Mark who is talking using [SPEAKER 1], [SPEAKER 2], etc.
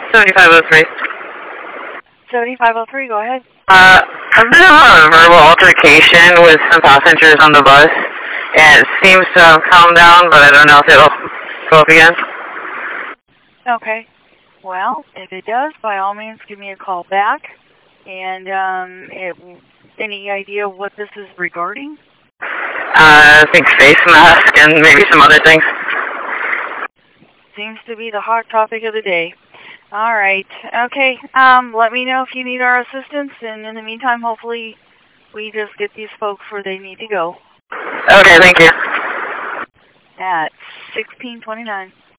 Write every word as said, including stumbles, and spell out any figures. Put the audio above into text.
[SPEAKER 1] seventy-five oh three.
[SPEAKER 2] seventy-five oh three, go ahead.
[SPEAKER 1] Uh, I've been on a verbal altercation with some passengers on the bus, and it seems to have calmed down, but I don't know if it'll go up again.
[SPEAKER 2] Okay. Well, if it does, by all means, give me a call back. And um, it, any idea what this is regarding?
[SPEAKER 1] Uh, I think face mask and maybe some other things.
[SPEAKER 2] Seems to be the hot topic of the day. All right. Okay. Um, let me know if you need our assistance, and in the meantime, hopefully, we just get these folks where they need to go.
[SPEAKER 1] Okay, thank you.
[SPEAKER 2] At sixteen twenty-nine.